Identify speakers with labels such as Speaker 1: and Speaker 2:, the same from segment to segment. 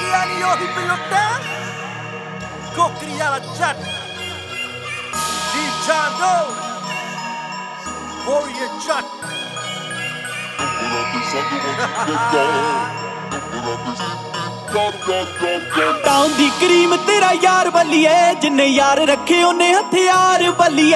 Speaker 1: ਗਿਆ ਨੀ ਉਹੀ ਪਿਲੁੱਟਾ ਕੋਕਰੀ ਵਾਲਾ ਜੱਟ ਜੀ ਜਾਂਦੋ warrior ਜੱਟ
Speaker 2: ਟਾਊਨ ਦੀ ਕਰੀਮ ਤੇਰਾ ਯਾਰ ਬੱਲੀਏ ਜਿੰਨੇ ਯਾਰ ਰੱਖੇ ਉਹਨੇ ਹਥਿਆਰ ਬੱਲੀਏ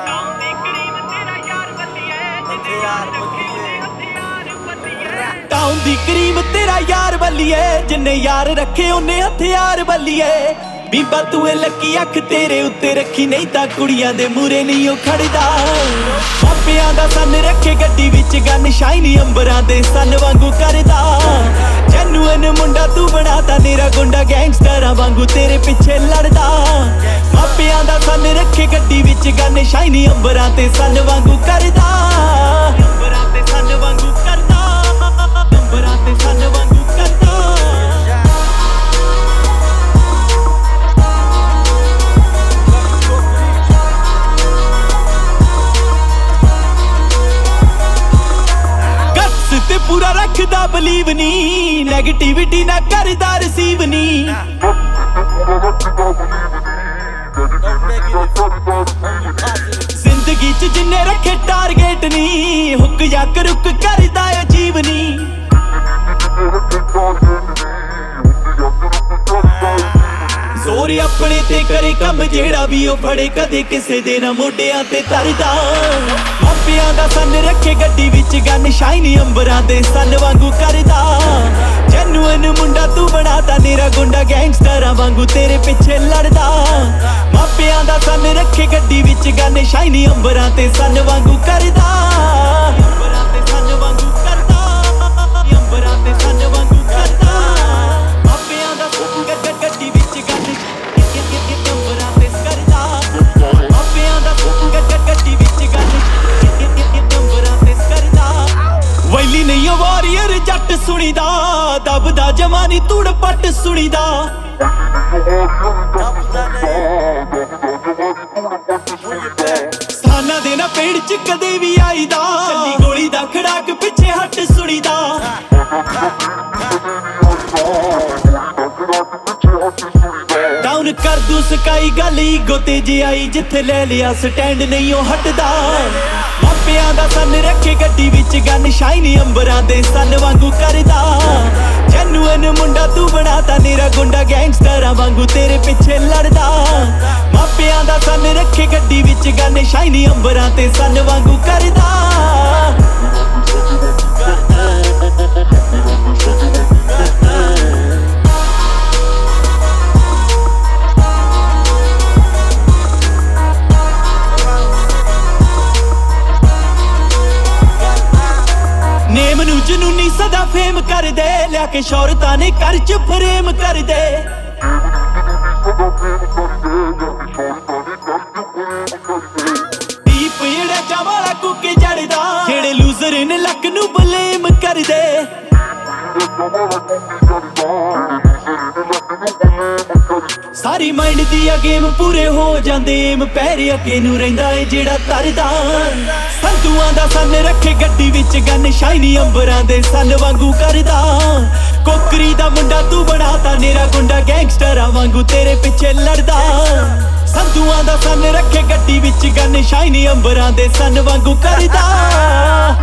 Speaker 2: ਟਾਊਨ ਦੀ ਕਰੀਮ ਤੇਰਾ ਯਾਰ ਬੱਲੀਏ ਜਿੰਨੇ ਯਾਰ ਰੱਖੇ ਉਹਨੇ ਹਥਿਆਰ ਬੱਲੀਏ ਬੀਬਾ ਤੂੰ ਇਹ ਲੱਕੀ ਅੱਖ ਤੇਰੇ ਉੱਤੇ ਰੱਖੀ ਨਹੀਂ ਤਾਂ ਕੁੜੀਆਂ ਦੇ ਮੂਰੇ ਨਹੀਂ ਉਹ ਖੜਦਾ ਮਾਪਿਆਂ ਦਾ ਸੰਨ ਰੱਖੇ ਗੱਡੀ ਵਿੱਚ ਗਨ ਸ਼ਾਈਨੀ ਅੰਬਰਾਂ ਦੇ ਸੰਨ ਵਾਂਗੂ ਕਰਦਾ ਜੈਨੂਇਨ ਮੁੰਡਾ ਤੂੰ ਬਣਾਤਾ ਮੇਰਾ ਗੁੰਡਾ ਗੈਂਗਸਟਰਾਂ ਵਾਂਗੂ ਤੇਰੇ ਪਿੱਛੇ ਲੜਦਾ ਮਾਪਿਆਂ ਦਾ ਸੰਨ ਰੱਖੇ ਗੱਡੀ ਵਿੱਚ ਗਨ ਸ਼ਾਈਨੀ ਅੰਬਰਾਂ ਤੇ ਸੰਨ ਵਾਂਗੂ ਕਰਦਾ ਅੰਬਰਾਂ ਤੇ ਸੰਨ ਵਾਂਗੂ ਕਰਦਾ ਅੰਬਰਾਂ ਤੇ ਸੰਨ ਵਾਂਗੂ ਕਰਦਾ ਤੇ ਪੂਰਾ ਰੱਖਦਾ ਬਲੀਵ ਨੀ ਨੈਗੇਟਿਵਿਟੀ ਨਾ ਕਰਦਾ ਰਿਸੀਵ ਨੀ ਜ਼ਿੰਦਗੀ ਚ ਜਿੰਨੇ ਰੱਖੇ ਟਾਰਗੇਟ ਨੀ ਹੁੱਕ ਜਾਂ ਰੁਕ ਕਰਦਾ ਅਜੀਬ ਨੀ ਜ਼ੋਰ ਆਪਣੇ ਤੇ ਕਰੇ ਕੰਮ ਜਿਹੜਾ ਵੀ ਉਹ ਫੜੇ ਕਦੇ ਕਿਸੇ ਦੇ ਨਾ ਮੋਢਿਆਂ ਤੇ ਤਰਦਾ ਮਾਪਿਆਂ ਦਾ ਸੰਨ ਰੱਖੇ ਗੱਡੀ ਵਿੱਚ ਗਨ ਸ਼ਾਈਨੀ ਅੰਬਰਾਂ ਦੇ ਸੰਨ ਵਾਂਗੂ ਕਰਦਾ ਜੈਨੂਇਨ ਮੁੰਡਾ ਤੂੰ ਬਣਾਤਾ ਮੇਰਾ ਗੁੰਡਾ ਗੈਂਗਸਟਰਾਂ ਵਾਂਗੂ ਤੇਰੇ ਪਿੱਛੇ ਲੜਦਾ ਮਾਪਿਆਂ ਦਾ ਸੰਨ ਰੱਖੇ ਗੱਡੀ ਵਿੱਚ ਗਨ ਸ਼ਾਈਨੀ ਅੰਬਰਾਂ ਤੇ ਸੰਨ ਵਾਂਗੂ ਕਰਦਾ ਅੰਬਰਾਂ ਤੇ ਸੰਨ ਵਾਂਗੂ ਕਰਦਾ ਅੰਬਰਾਂ ਤੇ ਸੰਨ ਵਾਂਗੂ ਕਰਦਾ ਮਾਪਿਆਂ ਦਾ ਗੱਡੀ ਵਿੱਚ ਗਨ ਅੰਬਰਾਂ ਤੇ ਕਰਦਾ ਮਾਪਿਆਂ ਦਾ ਗੱਡੀ ਵਿੱਚ ਗਨ ਅੰਬਰਾਂ ਤੇ ਕਰਦਾ ਵੈਲੀ ਨਹੀਂ ਉਹ ਵਾਰੀਅਰ ਜੱਟ ਸੁਣੀਦਾ ਦਬਦਾ ਜਵਾਨੀ ਤੂੜ ਪੱਟ ਸੁਣੀਦਾ ਸਥਾਨਾਂ ਦੇ ਨਾ ਪੇੜ ਚ ਕਦੇ ਵੀ ਆਈਦਾ ਚੱਲੀ ਗੋਲੀ ਦਾ ਖੜਾਕ ਪਿੱਛੇ ਹੱਟ ਸੁਣੀਦਾ ਡਾਊਨ ਕਰ ਦੂ ਸਕਾਈ ਗੱਲ ਈਗੋ ਤੇ ਜੇ ਆਈ ਜਿੱਥੇ ਲੈ ਲਿਆ ਸਟੈਂਡ ਨਹੀਂ ਉਹ ਹਟਦਾ ਮਾਪਿਆਂ ਦਾ ਸੰਨ ਰੱਖੇ ਗੱਡੀ ਵਿੱਚ ਗਨ ਸ਼ਾਈਨੀ ਅੰਬਰਾਂ ਦੇ ਸੰਨ ਵਾਂਗੂ ਕਰਦਾ ਜੈਨੂਇਨ ਮੁੰਡਾ ਤੂੰ ਬਣਾਤਾ ਮੇਰਾ ਗੁੰਡਾ ਗੈਂਗਸਟਰਾਂ ਵਾਂਗੂ ਤੇਰੇ ਪਿੱਛੇ ਲੜਦਾ ਮਾਪਿਆਂ ਦਾ ਸੰਨ ਰੱਖੇ ਗੱਡੀ ਵਿੱਚ ਗਨ ਸ਼ਾਈਨੀ ਅੰਬਰਾਂ ਤੇ ਸੰਨ ਵਾਂਗੂ ਕਰਦਾ ਨੇਮ ਨੂੰ ਜਨੂਨੀ ਸਦਾ ਫੇਮ ਕਰਦੇ ਲਿਆ ਕੇ ਸ਼ੌਹਰਤਾਂ ਨੇ ਘਰ ਚ ਫਰੇਮ ਕਰਦੇ ਦੀਪ ਜਿਹੜਾ ਚਾਵਾਲਾ ਕੁੱਕੇ ਜੜਦਾ ਜਿਹੜੇ ਲੂਜ਼ਰ ਨੇ ਲੱਕ ਨੂੰ ਬਲੇਮ ਕਰਦੇ ਸਾਰੀ ਮਾਈਂਡ ਦੀ ਆ ਗੇਮ ਪੂਰੇ ਹੋ ਜਾਂਦੇ ਏਮ ਪੈਰ ਅੱਗੇ ਨੂੰ ਰਹਿੰਦਾ ਏ ਜਿਹੜਾ ਤਰਦਾ ਸੰਧੂਆਂ ਦਾ ਸੰਨ ਰੱਖੇ ਗੱਡੀ ਵਿੱਚ ਗਨ ਸ਼ਾਈਨੀ ਅੰਬਰਾਂ ਦੇ ਸੰਨ ਵਾਂਗੂ ਕਰਦਾ ਕੋਕਰੀ ਦਾ ਮੁੰਡਾ ਤੂੰ ਬਣਾਤਾ ਮੇਰਾ ਗੁੰਡਾ ਗੈਂਗਸਟਰਾਂ ਵਾਂਗੂ ਤੇਰੇ ਪਿੱਛੇ ਲੜਦਾ ਸੰਧੂਆਂ ਦਾ ਸੰਨ ਰੱਖੇ ਗੱਡੀ ਵਿੱਚ ਗਨ ਸ਼ਾਈਨੀ ਅੰਬਰਾਂ ਦੇ ਸੰਨ ਵਾਂਗੂ ਕਰਦਾ